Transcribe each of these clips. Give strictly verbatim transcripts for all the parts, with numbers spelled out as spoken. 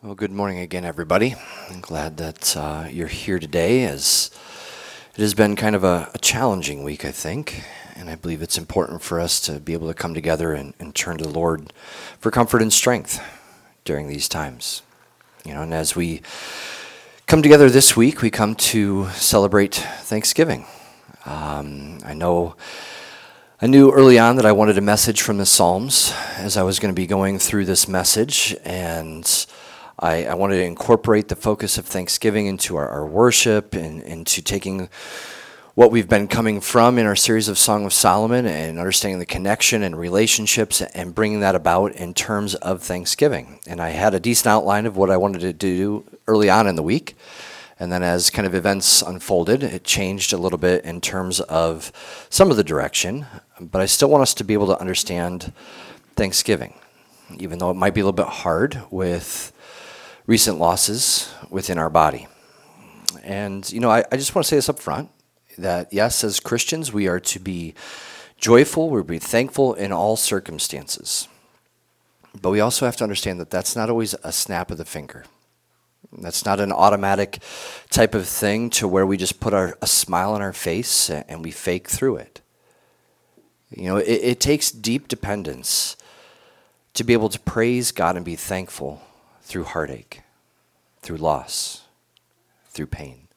Well, good morning again, everybody. I'm glad that uh, you're here today, as it has been kind of a, a challenging week, I think, and I believe it's important for us to be able to come together and, and turn to the Lord for comfort and strength during these times. You know, and as we come together this week, we come to celebrate Thanksgiving. Um, I know I knew early on that I wanted a message from the Psalms as I was going to be going through this message, and I, I wanted to incorporate the focus of Thanksgiving into our, our worship and into taking what we've been coming from in our series of Song of Solomon and understanding the connection and relationships and bringing that about in terms of Thanksgiving. And I had a decent outline of what I wanted to do early on in the week. And then as kind of events unfolded, it changed a little bit in terms of some of the direction. But I still want us to be able to understand Thanksgiving, even though it might be a little bit hard with recent losses within our body. And, you know, I, I just want to say this up front, that yes, as Christians, we are to be joyful, we're to be thankful in all circumstances. But we also have to understand that that's not always a snap of the finger. That's not an automatic type of thing to where we just put our, a smile on our face and we fake through it. You know, it, it takes deep dependence to be able to praise God and be thankful through heartache, through loss, through pain.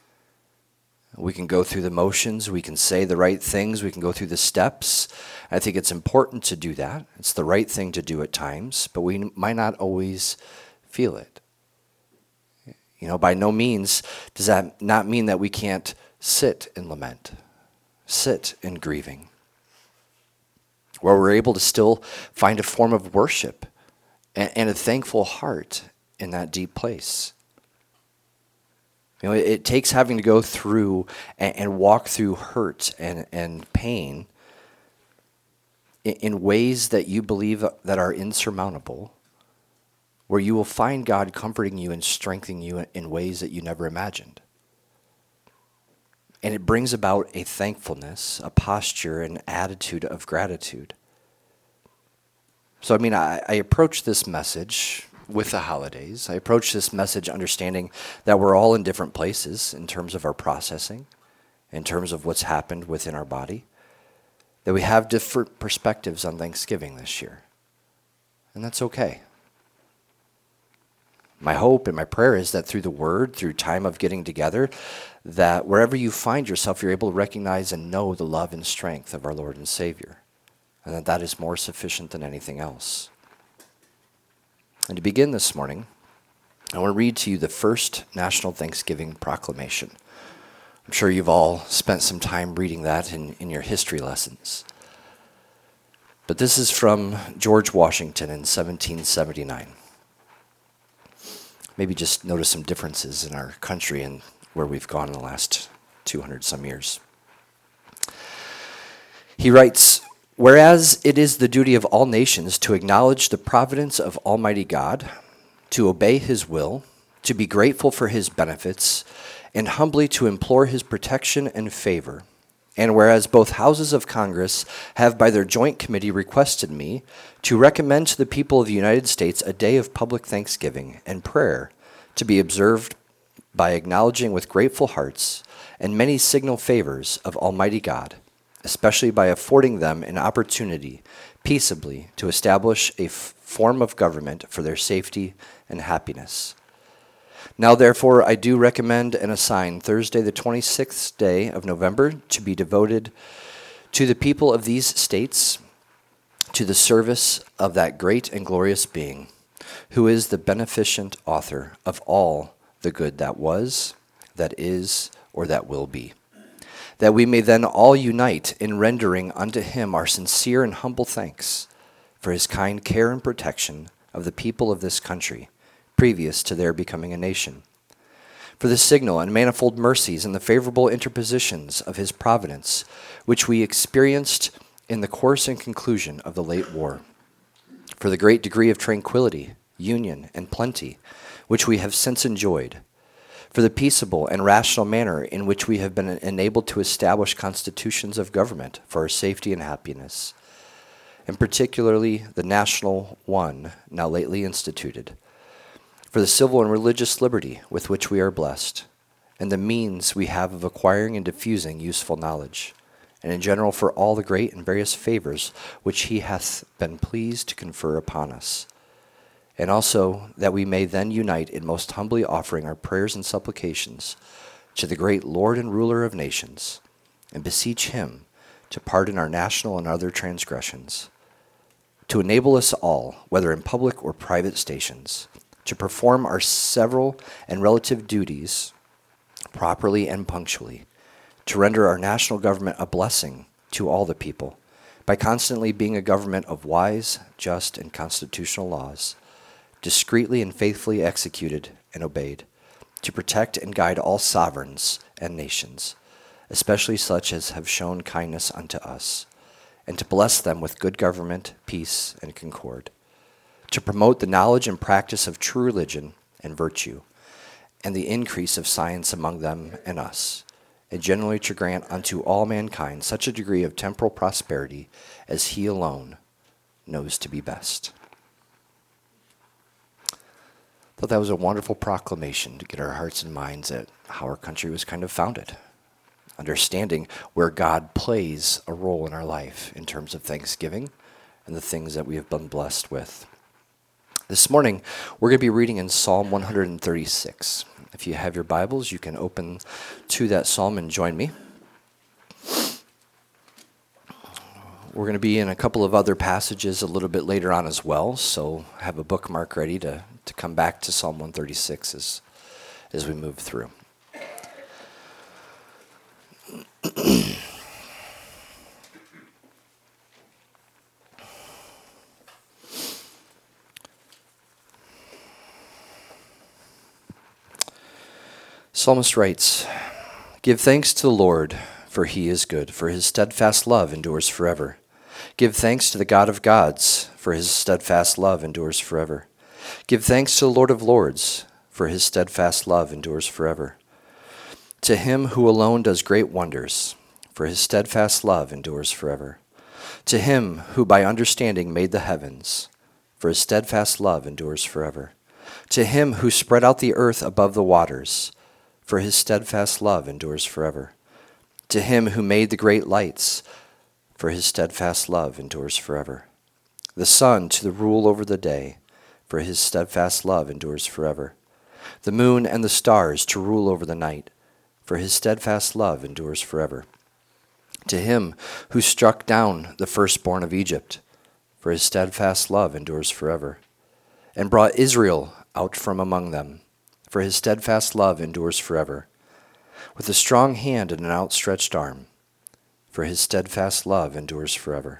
We can go through the motions, we can say the right things, we can go through the steps. I think it's important to do that. It's the right thing to do at times, but we might not always feel it. You know, by no means does that not mean that we can't sit in lament, sit in grieving, where we're able to still find a form of worship and a thankful heart in that deep place. You know, it, it takes having to go through and, and walk through hurt and, and pain in, in ways that you believe that are insurmountable, where you will find God comforting you and strengthening you in, in ways that you never imagined. And it brings about a thankfulness, a posture, an attitude of gratitude. So, I mean, I, I approach this message with the holidays. I approach this message understanding that we're all in different places in terms of our processing, in terms of what's happened within our body, that we have different perspectives on Thanksgiving this year. And that's okay. My hope and my prayer is that through the Word, through time of getting together, that wherever you find yourself, you're able to recognize and know the love and strength of our Lord and Savior, and that that is more sufficient than anything else. And to begin this morning, I want to read to you the first National Thanksgiving Proclamation. I'm sure you've all spent some time reading that in, in your history lessons. But this is from George Washington in seventeen seventy-nine. Maybe just notice some differences in our country and where we've gone in the last two hundred some years. He writes, "Whereas it is the duty of all nations to acknowledge the providence of Almighty God, to obey His will, to be grateful for His benefits, and humbly to implore His protection and favor, and whereas both houses of Congress have by their joint committee requested me to recommend to the people of the United States a day of public thanksgiving and prayer to be observed by acknowledging with grateful hearts and many signal favors of Almighty God, especially by affording them an opportunity peaceably to establish a f- form of government for their safety and happiness. Now, therefore, I do recommend and assign Thursday, the twenty-sixth day of November, to be devoted to the people of these states, to the service of that great and glorious being, who is the beneficent author of all the good that was, that is, or that will be, that we may then all unite in rendering unto Him our sincere and humble thanks for His kind care and protection of the people of this country, previous to their becoming a nation, for the signal and manifold mercies and the favorable interpositions of His providence, which we experienced in the course and conclusion of the late war, for the great degree of tranquility, union, and plenty, which we have since enjoyed, for the peaceable and rational manner in which we have been enabled to establish constitutions of government for our safety and happiness, and particularly the national one now lately instituted, for the civil and religious liberty with which we are blessed, and the means we have of acquiring and diffusing useful knowledge, and in general for all the great and various favors which he hath been pleased to confer upon us. And also that we may then unite in most humbly offering our prayers and supplications to the great Lord and ruler of nations, and beseech him to pardon our national and other transgressions, to enable us all, whether in public or private stations, to perform our several and relative duties properly and punctually, to render our national government a blessing to all the people, by constantly being a government of wise, just, and constitutional laws, discreetly and faithfully executed and obeyed, to protect and guide all sovereigns and nations, especially such as have shown kindness unto us, and to bless them with good government, peace, and concord, to promote the knowledge and practice of true religion and virtue, and the increase of science among them and us, and generally to grant unto all mankind such a degree of temporal prosperity as he alone knows to be best. I thought that was a wonderful proclamation to get our hearts and minds at how our country was kind of founded, understanding where God plays a role in our life in terms of thanksgiving and the things that we have been blessed with. This morning, we're going to be reading in Psalm one thirty-six. If you have your Bibles, you can open to that psalm and join me. We're going to be in a couple of other passages a little bit later on as well, so have a bookmark ready to, to come back to Psalm one thirty-six as, as we move through. Psalmist writes, "Give thanks to the Lord, for he is good, for his steadfast love endures forever. Give thanks to the God of gods, for his steadfast love endures forever. Give thanks to the Lord of lords, for his steadfast love endures forever. To him who alone does great wonders, for his steadfast love endures forever. To him who by understanding made the heavens, for his steadfast love endures forever. To him who spread out the earth above the waters, for his steadfast love endures forever. To him who made the great lights, for his steadfast love endures forever. The sun to the rule over the day, for his steadfast love endures forever. The moon and the stars to rule over the night, for his steadfast love endures forever. To him who struck down the firstborn of Egypt, for his steadfast love endures forever, and brought Israel out from among them, for his steadfast love endures forever, with a strong hand and an outstretched arm, for his steadfast love endures forever.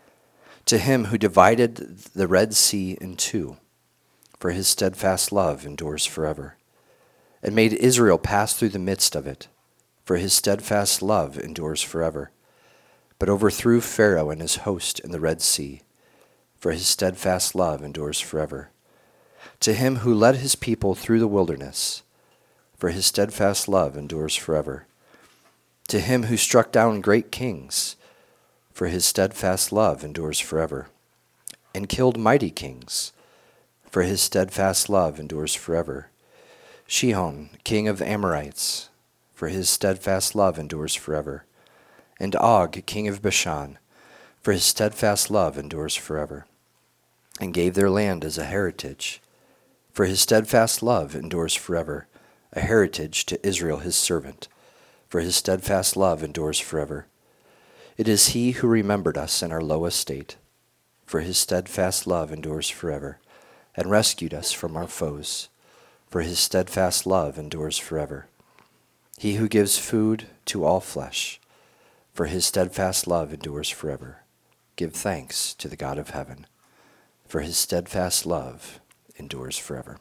To him who divided the Red Sea in two, for his steadfast love endures forever, and made Israel pass through the midst of it, for his steadfast love endures forever, but overthrew Pharaoh and his host in the Red Sea, for his steadfast love endures forever. To him who led his people through the wilderness, for his steadfast love endures forever. To him who struck down great kings, for his steadfast love endures forever, and killed mighty kings, for his steadfast love endures forever. Shihon, king of the Amorites, for his steadfast love endures forever, and Og, king of Bashan, for his steadfast love endures forever, and gave their land as a heritage, for his steadfast love endures forever, a heritage to Israel his servant, for his steadfast love endures forever. It is he who remembered us in our low estate, for his steadfast love endures forever, and rescued us from our foes, for his steadfast love endures forever. He who gives food to all flesh, for his steadfast love endures forever. Give thanks to the God of heaven, for his steadfast love endures forever."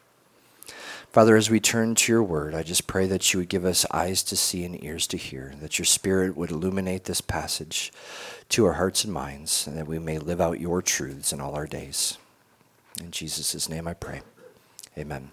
Father, as we turn to your word, I just pray that you would give us eyes to see and ears to hear, that your Spirit would illuminate this passage to our hearts and minds, and that we may live out your truths in all our days. In Jesus' name I pray. Amen.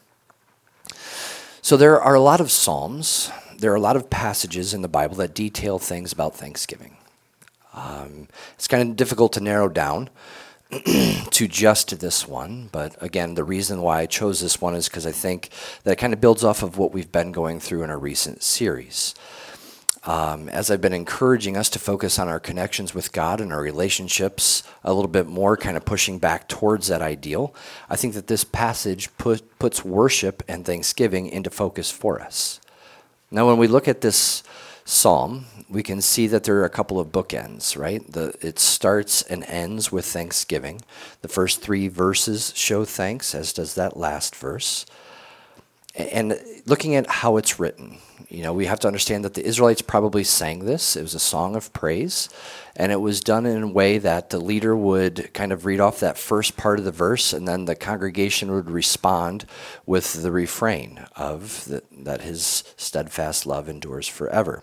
So there are a lot of Psalms, there are a lot of passages in the Bible that detail things about Thanksgiving. Um, it's kind of difficult to narrow down to just this one, but again, the reason why I chose this one is because I think that it kind of builds off of what we've been going through in our recent series. Um, as I've been encouraging us to focus on our connections with God and our relationships a little bit more, kind of pushing back towards that ideal, I think that this passage put, puts worship and thanksgiving into focus for us. Now, when we look at this psalm, we can see that there are a couple of bookends, right? The, it starts and ends with thanksgiving. The first three verses show thanks, as does that last verse. And looking at how it's written, you know, we have to understand that the Israelites probably sang this. It was a song of praise, and it was done in a way that the leader would kind of read off that first part of the verse, and then the congregation would respond with the refrain of the, that his steadfast love endures forever.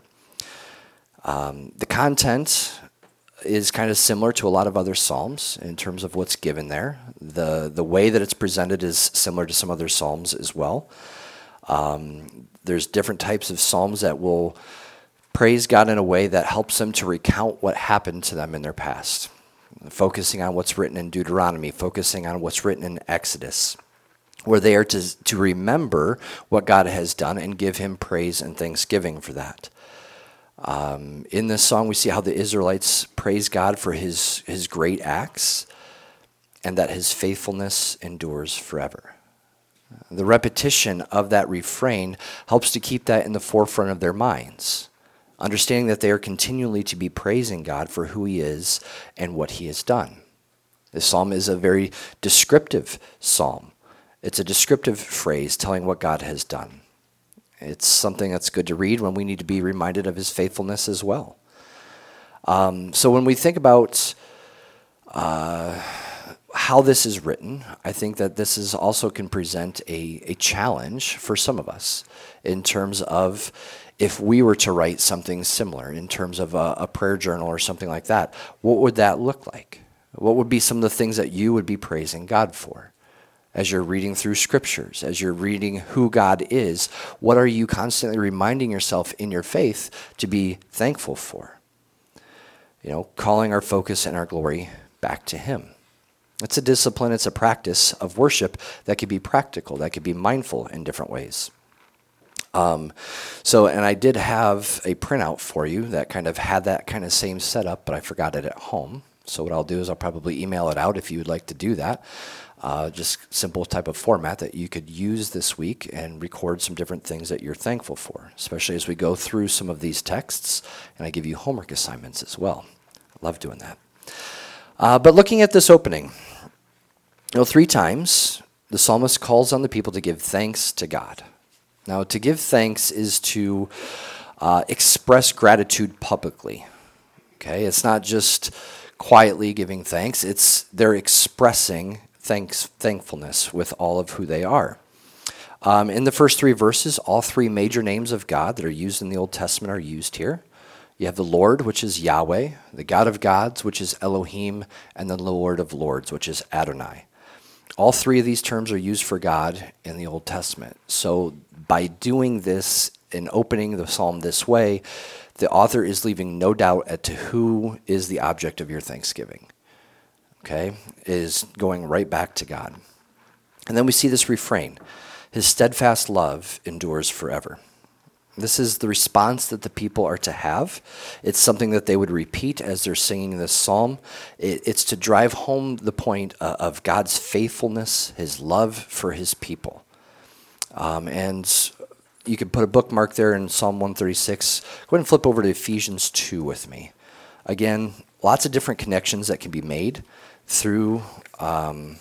Um, the content is kind of similar to a lot of other psalms in terms of what's given there. The the way that it's presented is similar to some other psalms as well. Um, there's different types of psalms that will praise God in a way that helps them to recount what happened to them in their past, focusing on what's written in Deuteronomy, focusing on what's written in Exodus, where they are to, to remember what God has done and give him praise and thanksgiving for that. Um, in this song, we see how the Israelites praise God for his, his great acts and that his faithfulness endures forever. The repetition of that refrain helps to keep that in the forefront of their minds, understanding that they are continually to be praising God for who he is and what he has done. This psalm is a very descriptive psalm. It's a descriptive phrase telling what God has done. It's something that's good to read when we need to be reminded of his faithfulness as well. Um, so when we think about uh, how this is written, I think that this is also can present a, a challenge for some of us in terms of if we were to write something similar in terms of a, a prayer journal or something like that, what would that look like? What would be some of the things that you would be praising God for? As you're reading through scriptures, as you're reading who God is, what are you constantly reminding yourself in your faith to be thankful for? You know, calling our focus and our glory back to him. It's a discipline, it's a practice of worship that could be practical, that could be mindful in different ways. Um, so, and I did have a printout for you that kind of had that kind of same setup, but I forgot it at home. So what I'll do is I'll probably email it out if you would like to do that. Uh, just simple type of format that you could use this week and record some different things that you're thankful for, especially as we go through some of these texts, and I give you homework assignments as well. I love doing that. Uh, but looking at this opening, you know, three times the psalmist calls on the people to give thanks to God. Now, to give thanks is to uh, express gratitude publicly. Okay, it's not just quietly giving thanks; it's they're expressing thanks, thankfulness with all of who they are. Um, in the first three verses, all three major names of God that are used in the Old Testament are used here. You have the Lord, which is Yahweh, the God of gods, which is Elohim, and the Lord of lords, which is Adonai. All three of these terms are used for God in the Old Testament. So by doing this and opening the psalm this way, the author is leaving no doubt as to who is the object of your thanksgiving. Okay, is going right back to God. And then we see this refrain, his steadfast love endures forever. This is the response that the people are to have. It's something that they would repeat as they're singing this psalm. It, it's to drive home the point uh, of God's faithfulness, his love for his people. Um, and you can put a bookmark there in Psalm one thirty-six. Go ahead and flip over to Ephesians two with me. Again, lots of different connections that can be made through um,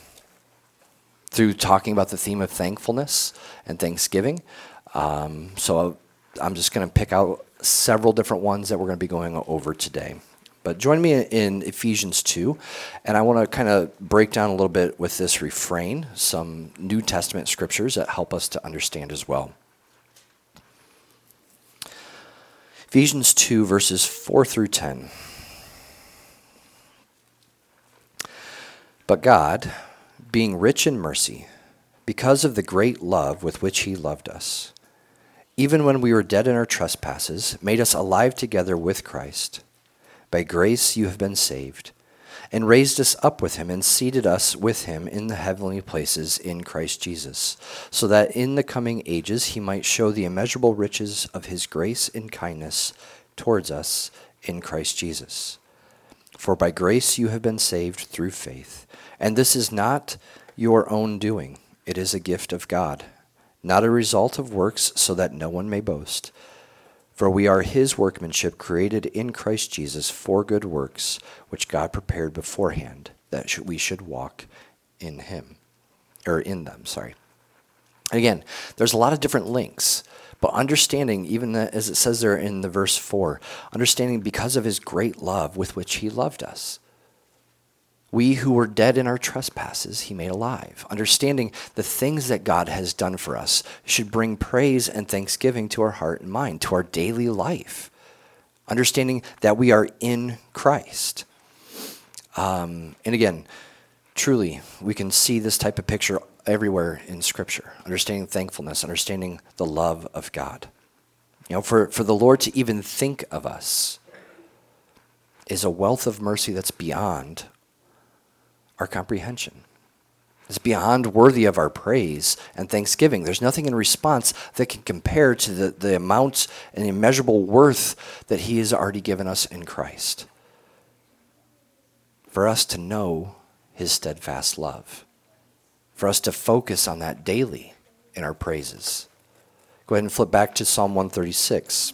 through talking about the theme of thankfulness and thanksgiving. Um, so I'm just going to pick out several different ones that we're going to be going over today. But join me in Ephesians two, and I want to kind of break down a little bit with this refrain, some New Testament scriptures that help us to understand as well. Ephesians two, verses four through ten. But God, being rich in mercy, because of the great love with which he loved us, even when we were dead in our trespasses, made us alive together with Christ. By grace you have been saved, and raised us up with him and seated us with him in the heavenly places in Christ Jesus, so that in the coming ages he might show the immeasurable riches of his grace and kindness towards us in Christ Jesus. For by grace you have been saved through faith, and this is not your own doing. It is a gift of God, not a result of works, so that no one may boast. For we are his workmanship, created in Christ Jesus for good works, which God prepared beforehand, that we should walk in him, or in them, sorry. Again, there's a lot of different links, but understanding, even the, as it says there in the verse four, understanding because of his great love with which he loved us. We who were dead in our trespasses, he made alive. Understanding the things that God has done for us should bring praise and thanksgiving to our heart and mind, to our daily life. Understanding that we are in Christ. Um, and again, truly, we can see this type of picture everywhere in Scripture. Understanding thankfulness, understanding the love of God. You know, for, for the Lord to even think of us is a wealth of mercy that's beyond our comprehension. It's beyond worthy of our praise and thanksgiving. There's nothing in response that can compare to the, the amount and the immeasurable worth that he has already given us in Christ. For us to know his steadfast love. For us to focus on that daily in our praises. Go ahead and flip back to Psalm one thirty-six.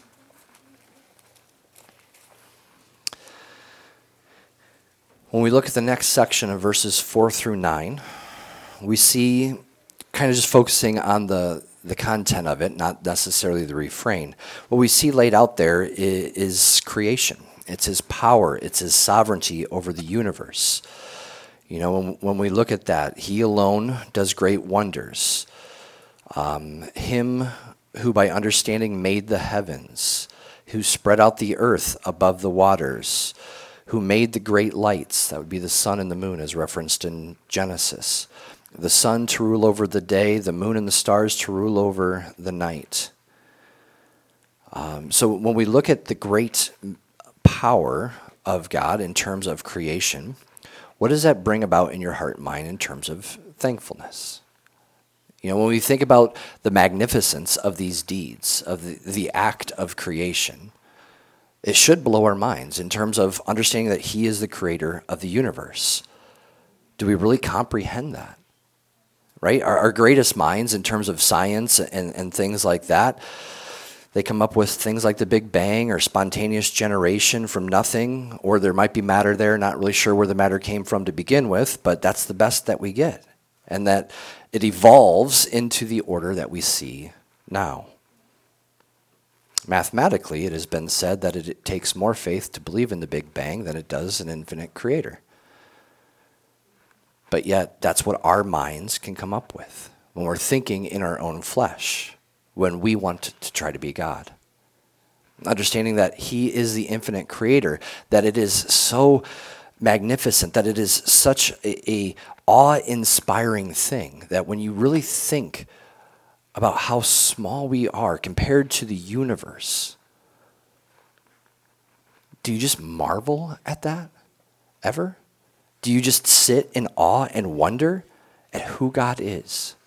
When we look at the next section of verses four through nine, we see, kind of just focusing on the, the content of it, not necessarily the refrain. What we see laid out there is, is creation. It's his power. It's his sovereignty over the universe. You know, when, when we look at that, he alone does great wonders. Um, him who by understanding made the heavens, who spread out the earth above the waters, who made the great lights, that would be the sun and the moon as referenced in Genesis. The sun to rule over the day, the moon and the stars to rule over the night. Um, so when we look at the great power of God in terms of creation, what does that bring about in your heart and mind in terms of thankfulness? You know, when we think about the magnificence of these deeds, of the, the act of creation, it should blow our minds in terms of understanding that he is the creator of the universe. Do we really comprehend that? Right? Our, our greatest minds in terms of science and, and things like that, they come up with things like the Big Bang or spontaneous generation from nothing, or there might be matter there, not really sure where the matter came from to begin with, but that's the best that we get. And that it evolves into the order that we see now. Mathematically, it has been said that it, it takes more faith to believe in the Big Bang than it does an infinite creator. But yet, that's what our minds can come up with when we're thinking in our own flesh, when we want to try to be God. Understanding that he is the infinite creator, that it is so magnificent, that it is such a, a awe-inspiring thing, that when you really think about how small we are compared to the universe, do you just marvel at that ever? Do you just sit in awe and wonder at who God is?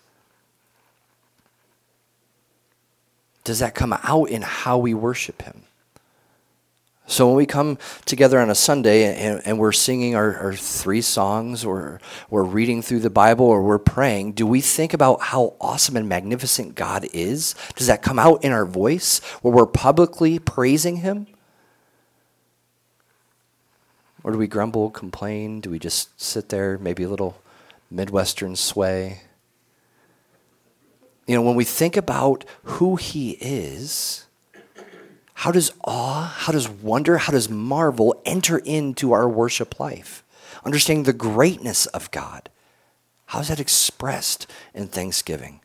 Does that come out in how we worship him? So when we come together on a Sunday and, and we're singing our, our three songs, or we're reading through the Bible, or we're praying, do we think about how awesome and magnificent God is? Does that come out in our voice where we're publicly praising him? Or do we grumble, complain? Do we just sit there, maybe a little Midwestern sway? You know, when we think about who he is, how does awe, how does wonder, how does marvel enter into our worship life? Understanding the greatness of God. How is that expressed in thanksgiving?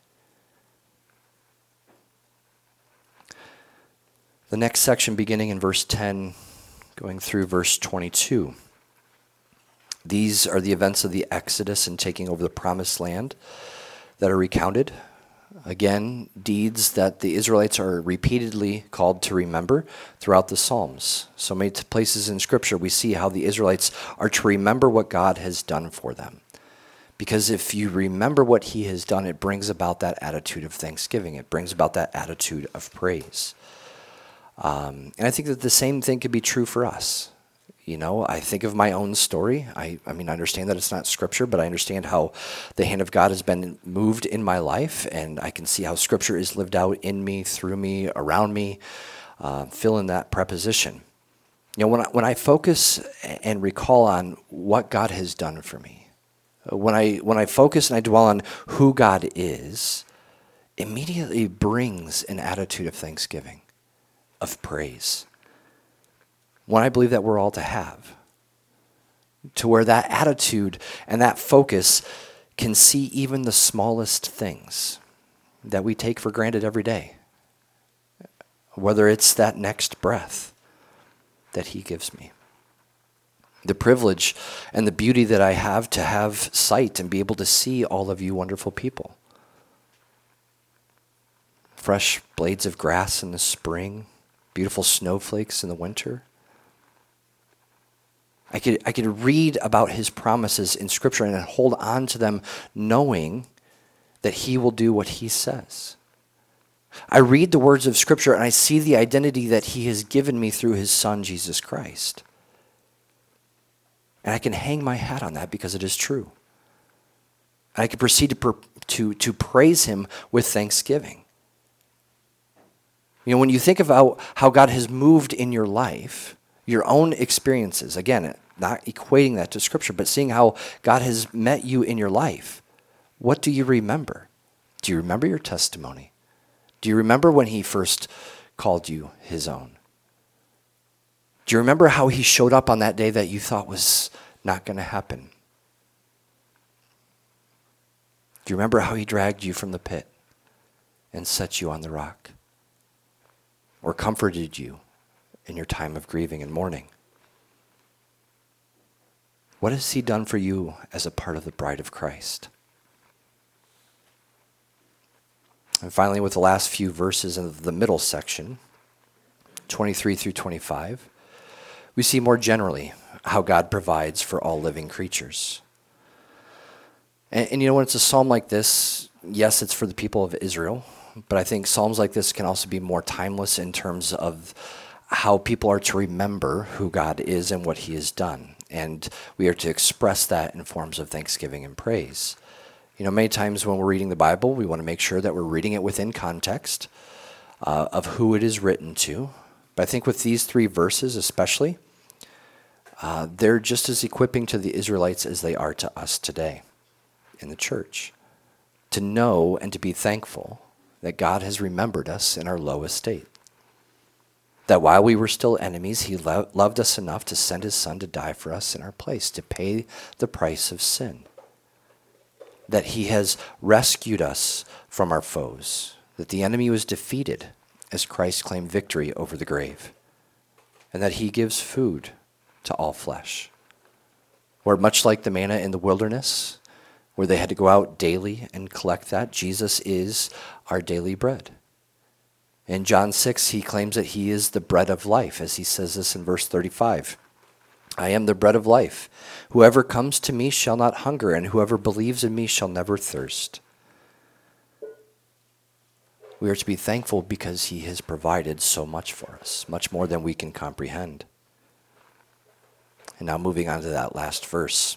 The next section beginning in verse ten, going through verse twenty-two. These are the events of the Exodus and taking over the promised land that are recounted. Again, deeds that the Israelites are repeatedly called to remember throughout the Psalms. So many places in Scripture we see how the Israelites are to remember what God has done for them. Because if you remember what he has done, it brings about that attitude of thanksgiving. It brings about that attitude of praise. Um, and I think that the same thing could be true for us. You know, I think of my own story. I, I mean, I understand that it's not Scripture, but I understand how the hand of God has been moved in my life, and I can see how Scripture is lived out in me, through me, around me, uh, fill in that preposition. You know, when I, when I focus and recall on what God has done for me, when I when I focus and I dwell on who God is, immediately brings an attitude of thanksgiving, of praise. One I believe that we're all to have, to where that attitude and that focus can see even the smallest things that we take for granted every day, whether it's that next breath that he gives me, the privilege and the beauty that I have to have sight and be able to see all of you wonderful people, fresh blades of grass in the spring, beautiful snowflakes in the winter. I could, I could read about his promises in Scripture and hold on to them knowing that he will do what he says. I read the words of Scripture and I see the identity that he has given me through his Son, Jesus Christ. And I can hang my hat on that because it is true. And I can proceed to, per, to, to praise him with thanksgiving. You know, when you think about how God has moved in your life, your own experiences, again, not equating that to Scripture, but seeing how God has met you in your life, what do you remember? Do you remember your testimony? Do you remember when he first called you his own? Do you remember how he showed up on that day that you thought was not going to happen? Do you remember how he dragged you from the pit and set you on the rock? Or comforted you in your time of grieving and mourning? What has he done for you as a part of the bride of Christ? And finally, with the last few verses of the middle section, twenty-three through twenty-five, we see more generally how God provides for all living creatures. And, and you know, when it's a psalm like this, yes, it's for the people of Israel, but I think psalms like this can also be more timeless in terms of how people are to remember who God is and what he has done. And we are to express that in forms of thanksgiving and praise. You know, many times when we're reading the Bible, we want to make sure that we're reading it within context uh, of who it is written to. But I think with these three verses especially, uh, they're just as equipping to the Israelites as they are to us today in the church. To know and to be thankful that God has remembered us in our low estate. That while we were still enemies, he lo- loved us enough to send his Son to die for us in our place, to pay the price of sin. That he has rescued us from our foes, that the enemy was defeated as Christ claimed victory over the grave, and that he gives food to all flesh. Or much like the manna in the wilderness, where they had to go out daily and collect that, Jesus is our daily bread. In John six, he claims that he is the bread of life, as he says this in verse thirty-five. I am the bread of life. Whoever comes to me shall not hunger, and whoever believes in me shall never thirst. We are to be thankful because he has provided so much for us, much more than we can comprehend. And now moving on to that last verse.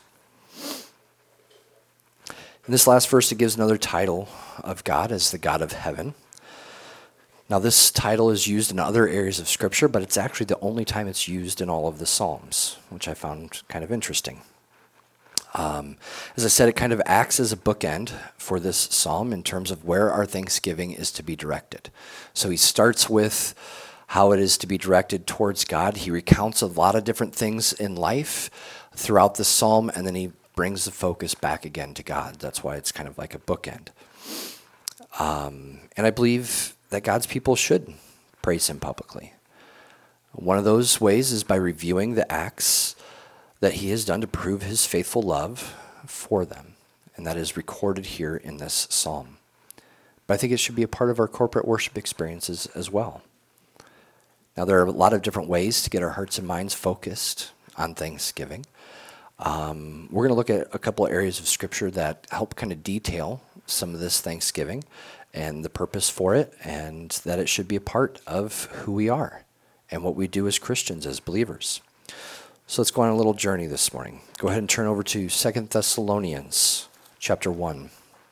In this last verse, it gives another title of God as the God of heaven. Now, this title is used in other areas of Scripture, but it's actually the only time it's used in all of the Psalms, which I found kind of interesting. Um, as I said, it kind of acts as a bookend for this psalm in terms of where our thanksgiving is to be directed. So he starts with how it is to be directed towards God. He recounts a lot of different things in life throughout the psalm, and then he brings the focus back again to God. That's why it's kind of like a bookend. Um, and I believe that God's people should praise him publicly. One of those ways is by reviewing the acts that he has done to prove his faithful love for them. And that is recorded here in this psalm. but I think it should be a part of our corporate worship experiences as well. Now, there are a lot of different ways to get our hearts and minds focused on Thanksgiving. Um, we're going to look at a couple of areas of Scripture that help kind of detail some of this Thanksgiving and the purpose for it, and that it should be a part of who we are and what we do as Christians, as believers. So let's go on a little journey this morning. Go ahead and turn over to Second Thessalonians chapter one.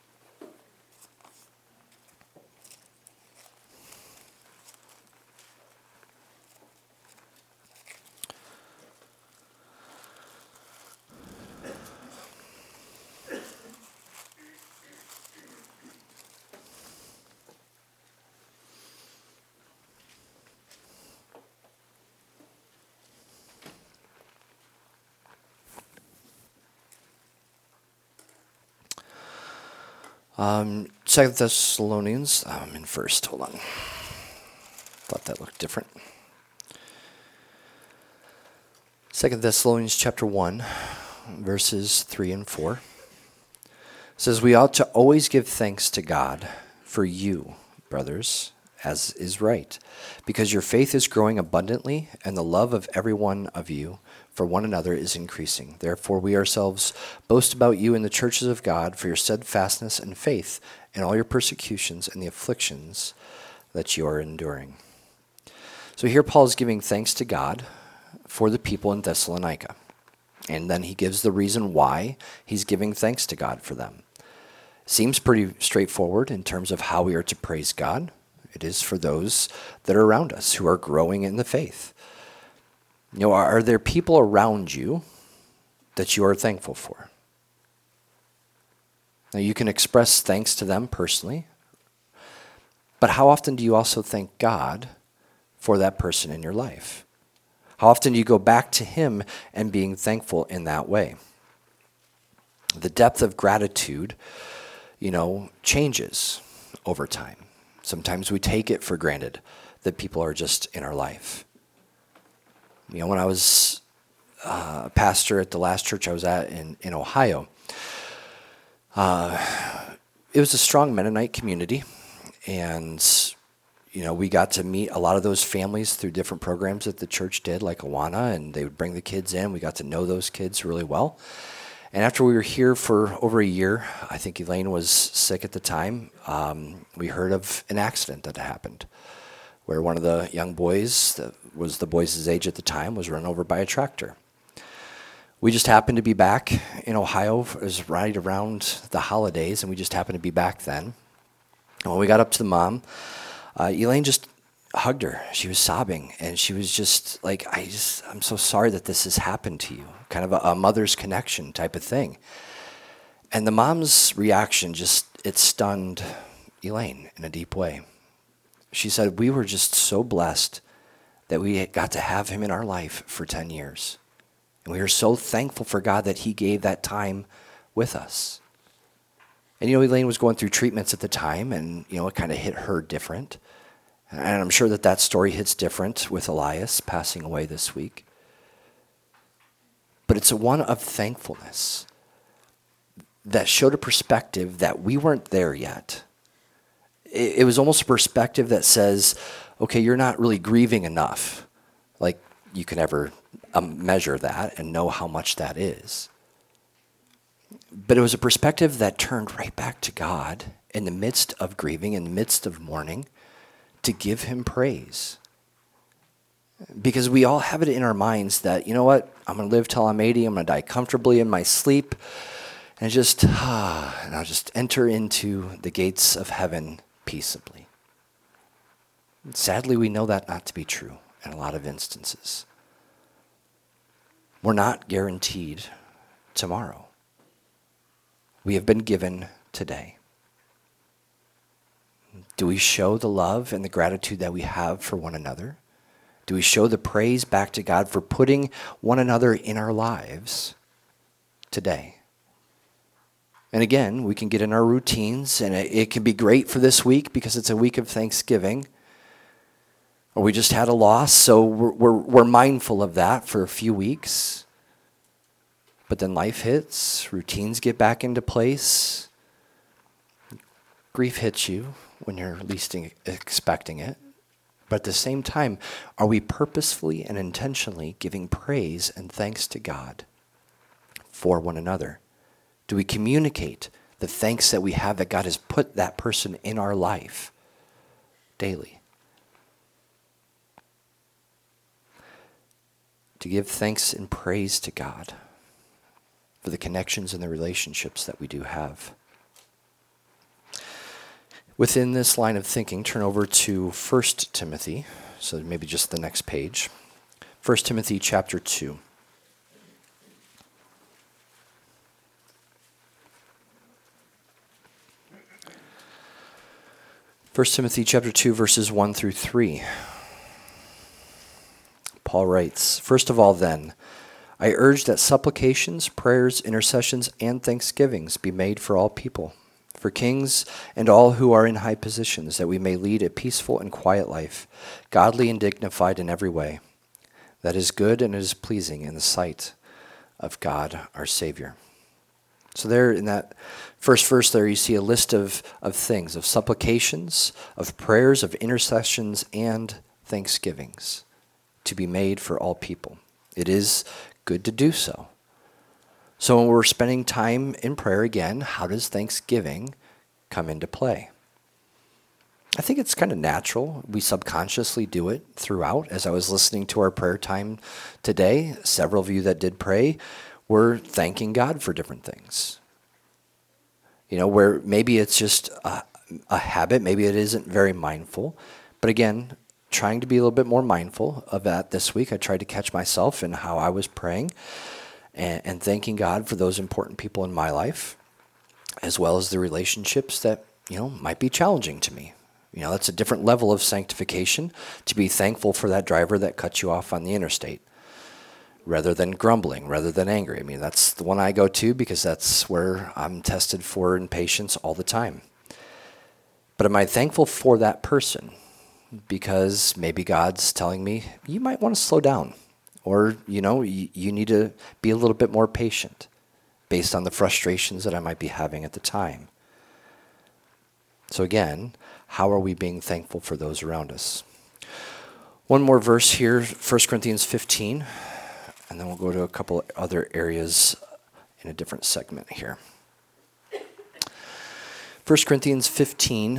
Um, Second Thessalonians, I'm in first, hold on. Thought that looked different. Second Thessalonians chapter one, verses three and four. Says, we ought to always give thanks to God for you, brothers, as is right, because your faith is growing abundantly, and the love of every one of you for one another is increasing. Therefore we ourselves boast about you in the churches of God for your steadfastness and faith in all your persecutions and the afflictions that you are enduring. So here Paul is giving thanks to God for the people in Thessalonica. And then he gives the reason why he's giving thanks to God for them. Seems pretty straightforward in terms of how we are to praise God. It is for those that are around us who are growing in the faith. You know, are there people around you that you are thankful for? Now, you can express thanks to them personally, but how often do you also thank God for that person in your life? How often do you go back to Him and being thankful in that way? The depth of gratitude, you know, changes over time. Sometimes we take it for granted that people are just in our life. You know, when I was uh, a pastor at the last church I was at in, in Ohio, uh, it was a strong Mennonite community, and, you know, we got to meet a lot of those families through different programs that the church did, like Awana, and they would bring the kids in. We got to know those kids really well. And after we were here for over a year, I think Elaine was sick at the time, um, we heard of an accident that happened, where one of the young boys, that was the boys' age at the time, was run over by a tractor. We just happened to be back in Ohio. It was right around the holidays, and we just happened to be back then. And when we got up to the mom, uh, Elaine just hugged her. She was sobbing, and she was just like, I just, I'm so sorry that this has happened to you. Kind of a, a mother's connection type of thing. And the mom's reaction just, it stunned Elaine in a deep way. She said, we were just so blessed that we got to have him in our life for ten years. And we are so thankful for God that he gave that time with us. And, you know, Elaine was going through treatments at the time, and, you know, it kind of hit her different. And I'm sure that that story hits different with Elias passing away this week. But it's a one of thankfulness that showed a perspective that we weren't there yet. It was almost a perspective that says, okay, you're not really grieving enough. Like you can ever um, measure that and know how much that is. But it was a perspective that turned right back to God in the midst of grieving, in the midst of mourning, to give him praise. Because we all have it in our minds that, you know what, I'm going to live till I'm eighty, I'm going to die comfortably in my sleep, and just, ah, and I'll just enter into the gates of heaven peaceably. Sadly, we know that not to be true in a lot of instances. We're not guaranteed tomorrow. We have been given today. Do we show the love and the gratitude that we have for one another? Do we show the praise back to God for putting one another in our lives today? And again, we can get in our routines, and it, it can be great for this week because it's a week of Thanksgiving. Or we just had a loss, so we're, we're, we're mindful of that for a few weeks. But then life hits, routines get back into place, grief hits you, when you're least e- expecting it? But at the same time, are we purposefully and intentionally giving praise and thanks to God for one another? Do we communicate the thanks that we have that God has put that person in our life daily? To give thanks and praise to God for the connections and the relationships that we do have. Within this line of thinking, turn over to First Timothy, so maybe just the next page. First Timothy chapter two. First Timothy chapter two, verses one through three. Paul writes, "First of all then, I urge that supplications, prayers, intercessions, and thanksgivings be made for all people, for kings and all who are in high positions, that we may lead a peaceful and quiet life, godly and dignified in every way. That is good and it is pleasing in the sight of God our Savior." So there in that first verse there you see a list of, of things, of supplications, of prayers, of intercessions, and thanksgivings to be made for all people. It is good to do so. So when we're spending time in prayer again, how does thanksgiving come into play? I think it's kind of natural. We subconsciously do it throughout. As I was listening to our prayer time today, several of you that did pray were thanking God for different things. You know, where maybe it's just a, a habit, maybe it isn't very mindful. But again, trying to be a little bit more mindful of that this week. I tried to catch myself in how I was praying and, and thanking God for those important people in my life, as well as the relationships that, you know, might be challenging to me. You know, that's a different level of sanctification, to be thankful for that driver that cut you off on the interstate, rather than grumbling, rather than angry. I mean, that's the one I go to because that's where I'm tested for in patience all the time. But am I thankful for that person? Because maybe God's telling me, you might want to slow down. Or, you know, you, you need to be a little bit more patient based on the frustrations that I might be having at the time. So again, how are we being thankful for those around us? One more verse here, First Corinthians fifteen, and then we'll go to a couple other areas in a different segment here. First Corinthians fifteen,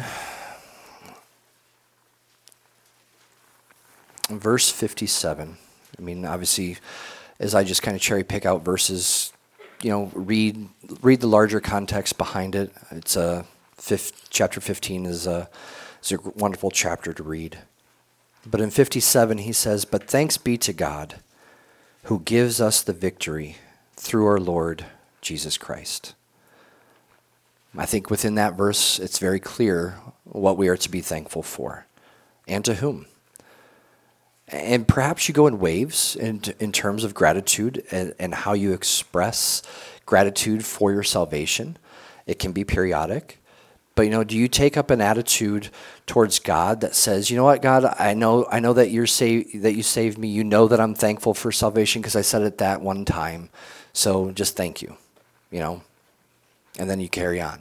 verse fifty-seven. I mean, obviously, as I just kind of cherry pick out verses, you know, read read the larger context behind it. It's a fifth, chapter fifteen is a is a wonderful chapter to read. But in fifty-seven, he says, "But thanks be to God, who gives us the victory through our Lord Jesus Christ." I think within that verse, it's very clear what we are to be thankful for, and to whom. And perhaps you go in waves in, in terms of gratitude and, and how you express gratitude for your salvation. It can be periodic. But, you know, do you take up an attitude towards God that says, you know what, God, I know I know that you're sa- that you saved me. You know that I'm thankful for salvation because I said it that one time. So just thank you, you know. And then you carry on.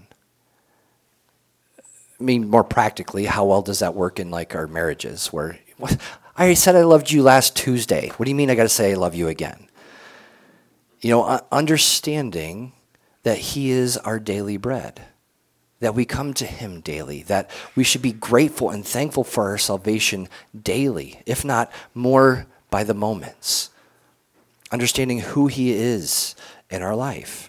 I mean, more practically, how well does that work in, like, our marriages where... What, I said I loved you last Tuesday. What do you mean I got to say I love you again? You know, understanding that he is our daily bread, that we come to him daily, that we should be grateful and thankful for our salvation daily, if not more by the moments. Understanding who he is in our life.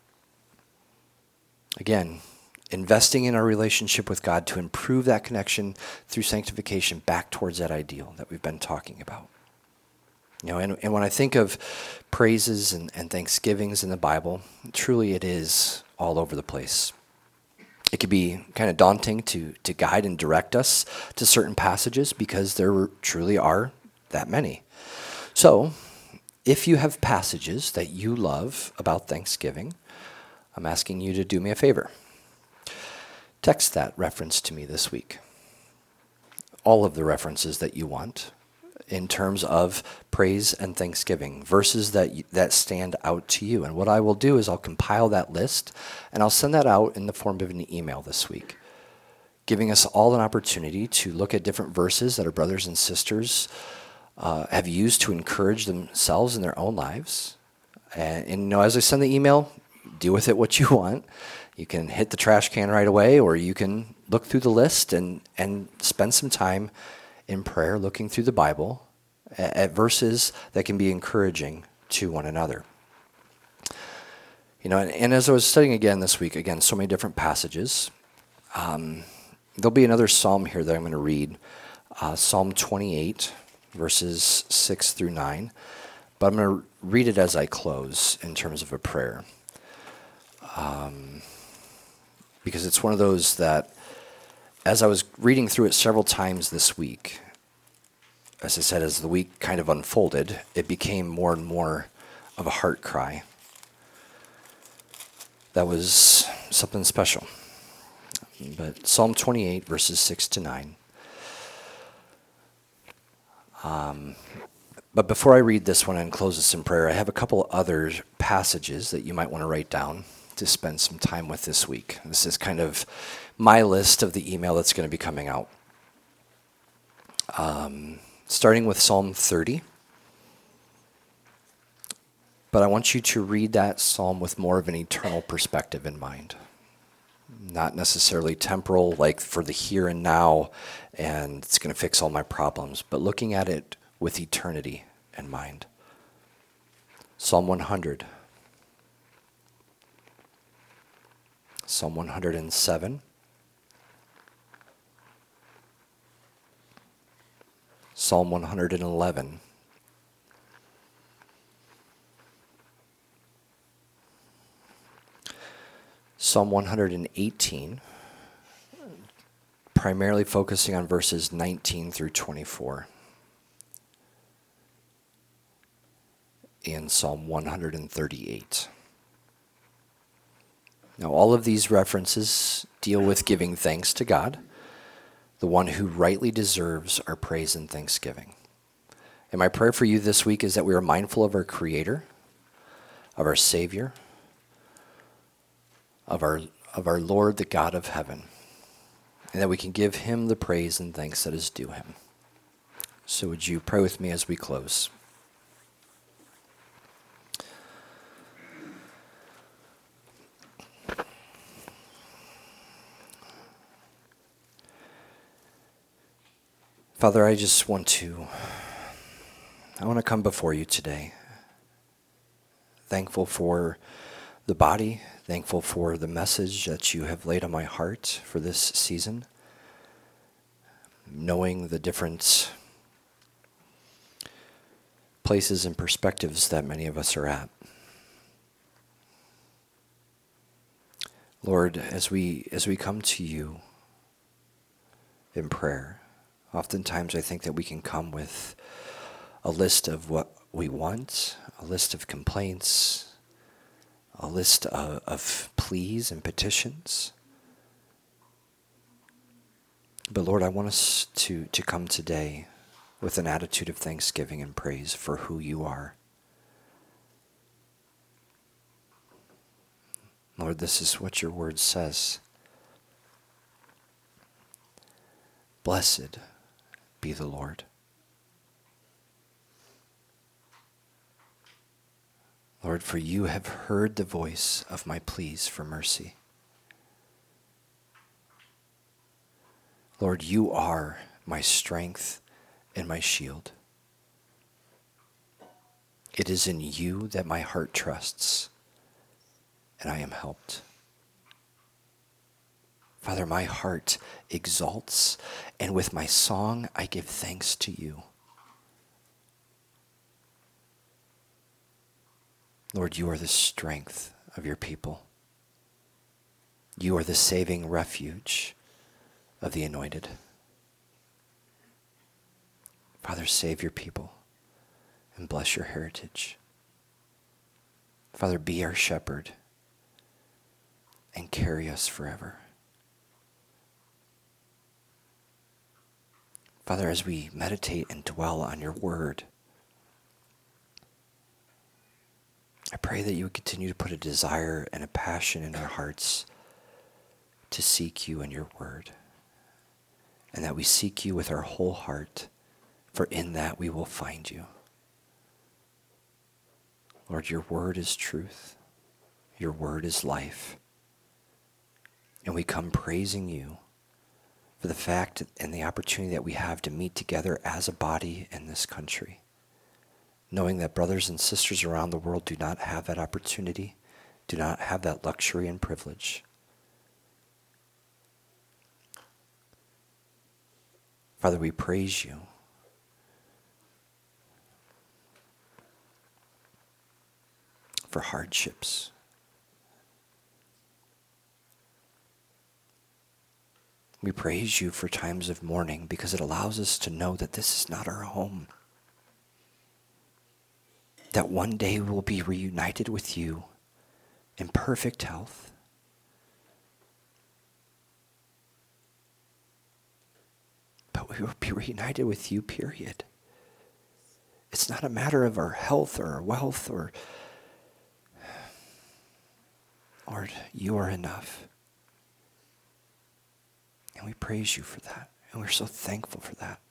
Again, investing in our relationship with God to improve that connection through sanctification back towards that ideal that we've been talking about. You know, and, and when I think of praises and, and thanksgivings in the Bible, truly it is all over the place. It could be kind of daunting to, to guide and direct us to certain passages because there truly are that many. So, if you have passages that you love about Thanksgiving, I'm asking you to do me a favor. Text that reference to me this week. All of the references that you want in terms of praise and thanksgiving, verses that that stand out to you. And what I will do is I'll compile that list and I'll send that out in the form of an email this week. giving us all an opportunity to look at different verses that our brothers and sisters uh, have used to encourage themselves in their own lives. And, and you know, as I send the email, do with it what you want. You can hit the trash can right away, or you can look through the list and, and spend some time in prayer looking through the Bible at, at verses that can be encouraging to one another. You know, and, and as I was studying again this week, again, so many different passages, um, there'll be another psalm here that I'm going to read, uh, Psalm twenty-eight, verses six through nine, but I'm going to read it as I close in terms of a prayer. Um, because it's one of those that, as I was reading through it several times this week, as I said, as the week kind of unfolded, it became more and more of a heart cry. That was something special. But Psalm twenty-eight, verses six to nine. Um, but before I read this one and close this in prayer, I have a couple other passages that you might want to write down to spend some time with this week. This is kind of my list of the email that's going to be coming out. Um, starting with Psalm thirty. But I want you to read that psalm with more of an eternal perspective in mind. Not necessarily temporal, like for the here and now, and it's going to fix all my problems, but looking at it with eternity in mind. Psalm one hundred. Psalm one hundred seven. Psalm one hundred eleven. Psalm one hundred eighteen, primarily focusing on verses nineteen through twenty-four. And Psalm one hundred thirty-eight. Now, all of these references deal with giving thanks to God, the one who rightly deserves our praise and thanksgiving. And my prayer for you this week is that we are mindful of our Creator, of our Savior, of our of our Lord, the God of heaven, and that we can give him the praise and thanks that is due him. So would you pray with me as we close? Father, I just want to, I want to come before you today, thankful for the body, thankful for the message that you have laid on my heart for this season, knowing the different places and perspectives that many of us are at. Lord, as we as we come to you in prayer, oftentimes I think that we can come with a list of what we want, a list of complaints, a list of, of pleas and petitions. But Lord, I want us to, to come today with an attitude of thanksgiving and praise for who you are. Lord, this is what your word says. Blessed be the Lord. Lord, for you have heard the voice of my pleas for mercy. Lord, you are my strength and my shield. It is in you that my heart trusts, and I am helped. Father, my heart exalts, and with my song I give thanks to you. Lord, you are the strength of your people. You are the saving refuge of the anointed. Father, save your people and bless your heritage. Father, be our shepherd and carry us forever. Father, as we meditate and dwell on your word, I pray that you would continue to put a desire and a passion in our hearts to seek you and your word and that we seek you with our whole heart, for in that we will find you. Lord, your word is truth. Your word is life. And we come praising you for the fact and the opportunity that we have to meet together as a body in this country, knowing that brothers and sisters around the world do not have that opportunity, do not have that luxury and privilege. Father, we praise you. For hardships. We praise you for times of mourning because it allows us to know that this is not our home. That one day we will be reunited with you in perfect health. But we will be reunited with you, period. It's not a matter of our health or our wealth or, Lord, you are enough. And we praise you for that. And we're so thankful for that.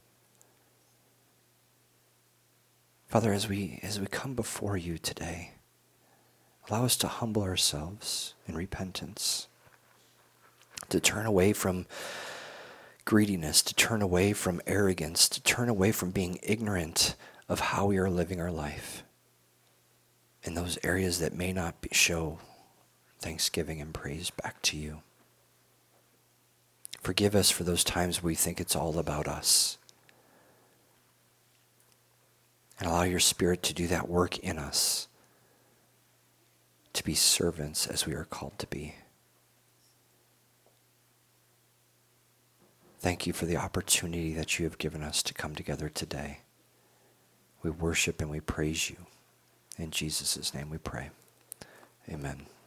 Father, as we as we come before you today, allow us to humble ourselves in repentance, to turn away from greediness, to turn away from arrogance, to turn away from being ignorant of how we are living our life in those areas that may not be, show thanksgiving and praise back to you. Forgive us for those times we think it's all about us. And allow your Spirit to do that work in us, to be servants as we are called to be. Thank you for the opportunity that you have given us to come together today. We worship and we praise you. In Jesus' name we pray. Amen.